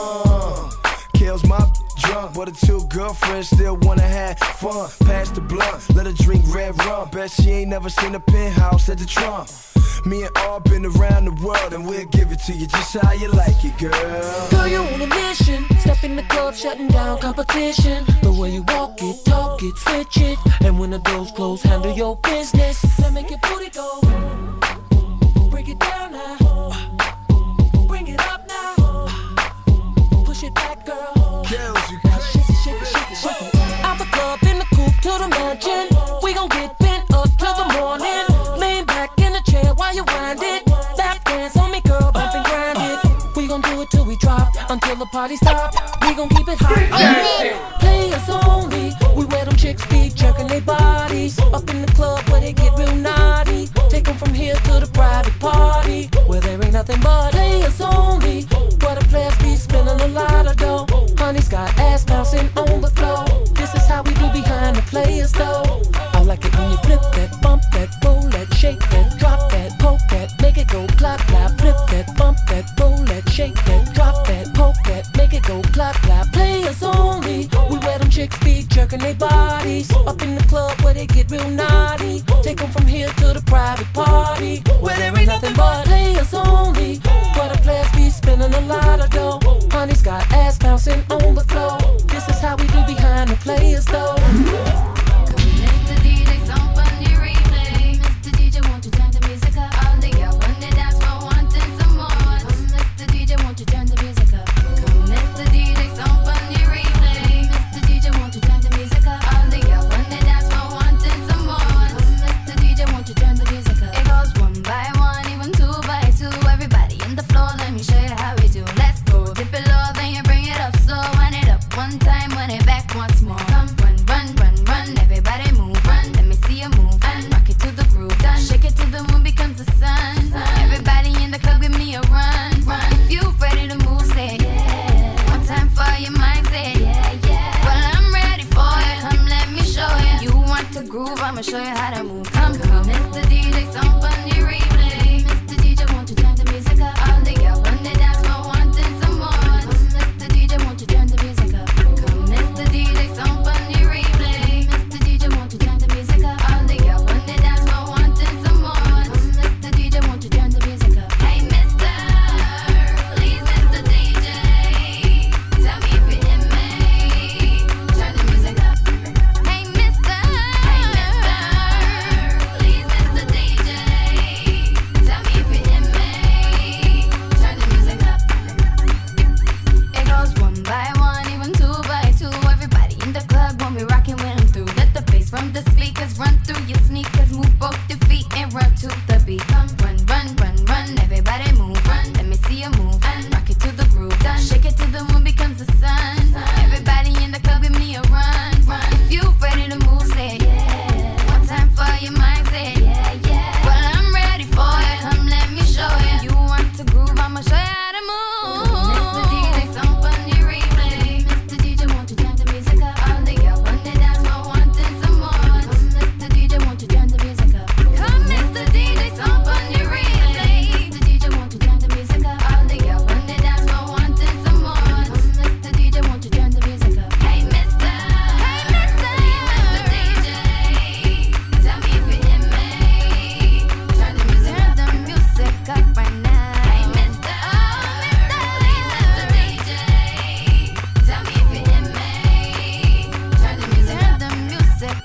Kale's my drunk, but her 2 girlfriends still wanna have fun. Pass the blunt, let her drink red rum. Bet she ain't never seen a penthouse at the Trump. Me and all been around the world, and we'll give it to you just how you like it, girl. Girl, you on a mission. Step in the club, shutting down competition. The way you walk it, talk it, switch it, and when the doors close, handle your business. Now make your booty go. Break it down now. Bring it up now. Push it back, girl. Girls, you shake it, shake it, shake it, shake it. Out the club, in the coupe, to the mansion. We gon' get bent up till the morning. Lean back in the chair while you wind it. Lap dance on me, girl, bump and grind it. We gon' do it till we drop, until the party stop. We gon' keep it hot. Players only, we wear them chicks be jerking their bodies up in the club where they get real naughty. Take them from here to the private party where there ain't nothing but players only, where the players be spending a lot of dough. Honey's got ass bouncing on the floor. This is how we do behind the players though. I like it when you flip that, bump that, roll that, shake that, drop that, poke that, make it go clap clap. Flip that, bump that, roll that, shake that, drop that, poke that, make it go clap clap. Players only, we wear them chicks be jerking their bodies up in the club where they get real naughty. Take them from here to the private party where there ain't nothing but players only, where the players be spending a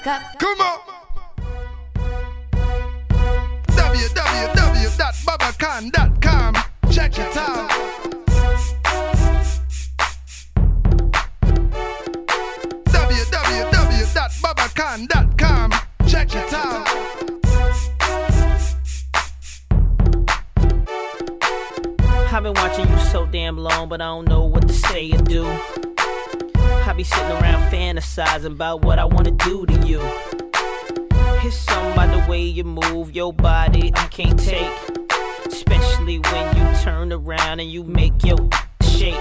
Come on. www.babacan.com. Check it out. www.babacan.com. Check it out. I've been watching you so damn long, but I don't know what to say or do. I be sitting around fantasizing about what I wanna do to you. It's something about the way you move your body I can't take, especially when you turn around and you make your shake.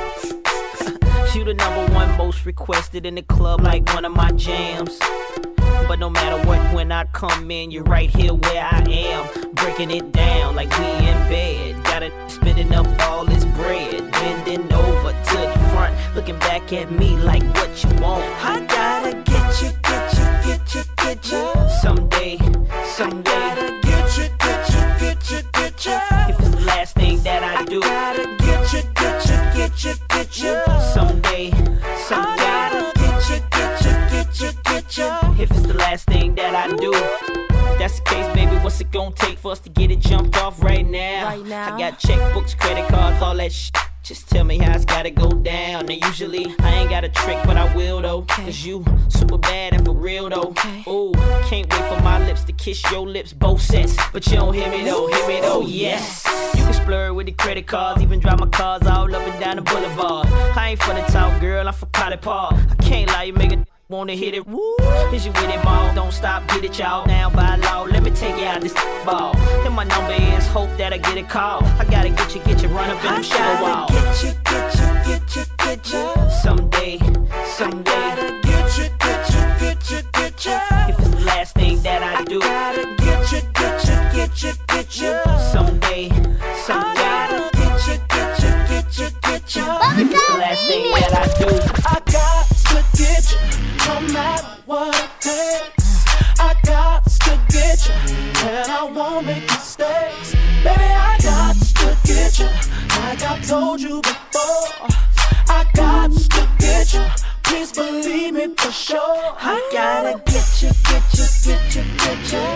You the #1 most requested in the club, like one of my jams. But no matter what, when I come in, you're right here where I am, breaking it down like we in bed. Got it spitting up all this bread, bending over to the front, looking back at me like what you want. I gotta get you, get you, get you, get you. Someday, someday. I gotta get you, get you, get you, get you. If it's the last thing that I do, I gotta get you, get you, get you, get you. Someday, someday. I gotta get you, get you, get you, get you. If it's the last thing that I do. If that's the case, baby, what's it gonna take for us to get it jumped off right now? I got checkbooks, credit cards, all that shit. Just tell me how it's gotta go down. Now usually I ain't got a trick, but I will though. Cause you super bad and for real though. Ooh, can't wait for my lips to kiss your lips, both sets. But you don't hear me though, yes. You can splurge with the credit cards, even drive my cars all up and down the boulevard. I ain't for the talk, girl, I'm for Potty Paul. I can't lie, you make a wanna hit it, woo. Is you with it, ball? Don't stop, get it, y'all. Down by law, let me take you out this ball. Then my number is, hope that I get a call. I gotta get you, run up in the sugar wall. Get you, get you, get you, get you. Someday, someday. I gotta get you, get you, get you, get you. If it's the last thing that I do, I gotta get you, get you, get you, get you. Someday, someday. I gotta get you, get you, get you, get you. If it's the last thing that I do, I got to get you. No matter what it takes, I got to get you, and I won't make mistakes. Baby, I got to get you, like I told you before. I got to get you, please believe me for sure. I gotta get you, get you, get you, get you.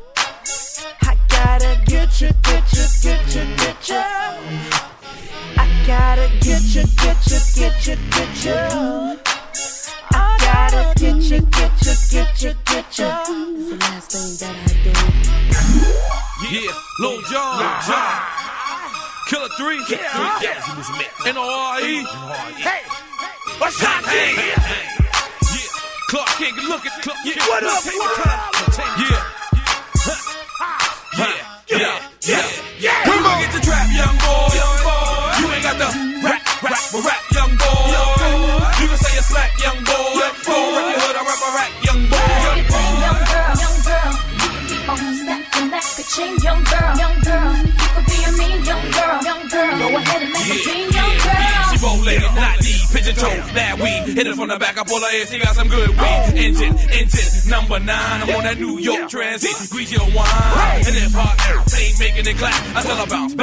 I gotta get you, get you, get you, get you. I gotta get you, get you, get you, get you. I gotta get you, get you, get you, get you. It's the last thing that I do. Yeah, Lil Jon, Killer 3, N.O.R.E. Hey, what's happening? Yeah, Clark King, look at Clark. Yeah, what up? Yeah. Come on, get the trap, young boy. You ain't got the rap, young boy. You can say a slack, young boy. Rap your hood, I rap, young boy. Young girl, you can keep on stacking that ka-ching, young girl. You could be a mean young girl. Go ahead and make a team, young girl. She bow-legged, not deep, pigeon-toed, bad weed. Hit it from the back, I pull her in, she got some good weed. Engine, number 9, I'm on that New York transit. Grease your wine, and if hot ain't making it clap, I tell her bounce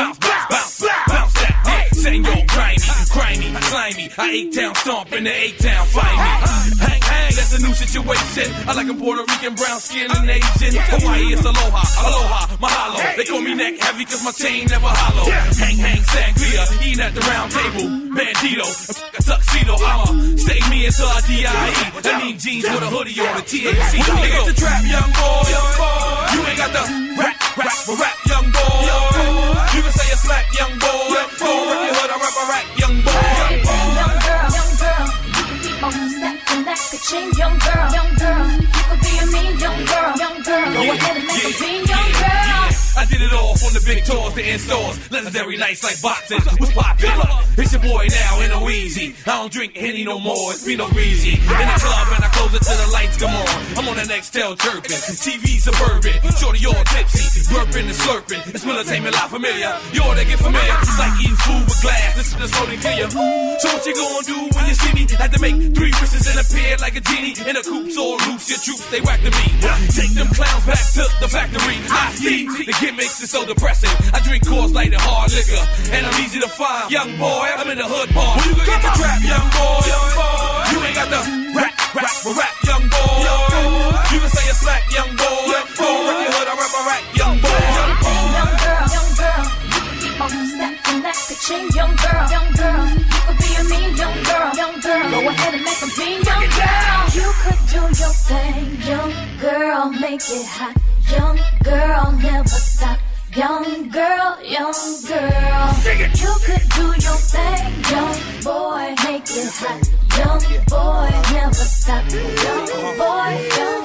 that. Saying yo, grimy, slimy. I 8-town stomp in the 8-town find me. Hang, that's a new situation. I like a Puerto Rican, brown skin and Asian. Hawaii is aloha, mahalo. They call me neck heavy cause my chain never hollow. Hang, sangria, eating at the round table. Bandito, a tuxedo, I'ma stay me until I D.I.E. That means jeans with a hoodie on the THC. You get the trap, young boy. You ain't got the rap, young boy. You can say a slack, young boy. Rap your hood, I rap, young boy. Young girl, you can keep on stacking that ka-ching, young girl. You could be a mean young girl. Go ahead and make a team, young girl. I did it all from the big tours to in stores. Legendary nights like boxing was popular. It's your boy now, in Easy. I don't drink Henny no more, it's Pinot Greasy. In the club and I close it till the lights come on. I'm on the Nextel chirping, TV suburban. Shorty all tipsy, burping and slurping. It's entertainment live familiar. You ought to get familiar. It's like eating food with glass, this is the soda clear. So what you gonna do when you see me? Had to make 3 wishes and appear like a genie. In a coup's all loose, your troops, they whack to me. Take them clowns back to the factory. I see the gimmicks is so depressing. I drink Coors Light and hard liquor, and I'm easy to find. Young boy, I'm in the hood bar. You can get the trap, young boy. You ain't got the rap, young boy. You can say girl, make it hot. Young girl, never stop. Young girl, young girl. Sing it. You could do your thing. Young boy, make it hot. Young boy, never stop. Young boy, young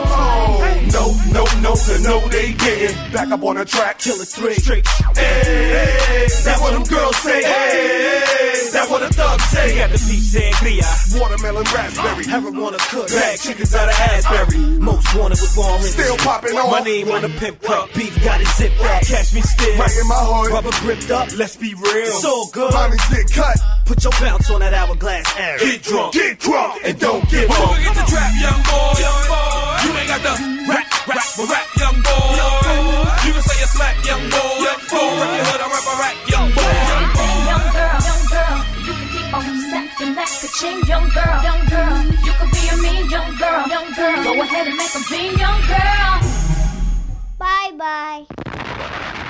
boy. No, they didn't. Back up on the track, Killer 3. Hey, that what them girls say. Hey, that what the thugs say. got the peach sangria, watermelon raspberry, Marijuana cook, bag chickens out of Asbury. Most wanted with Warren. Still popping on. My name on the pimp cup. Beef got it zipped back. Catch me still. Right in my hood. Rubber gripped up. Let's be real. It's all good. Mommies get cut. Put your bounce on that hourglass air. Get drunk, and don't give up. Don't forget the trap, young boy. You ain't got the rap, young boy. You can say you smack, young boy. Rap your hood, I rap, young boy. Young girl, you can keep on stacking that ka-ching. Young girl, you can be a mean young girl. Go ahead and make a mean young girl. Bye-bye.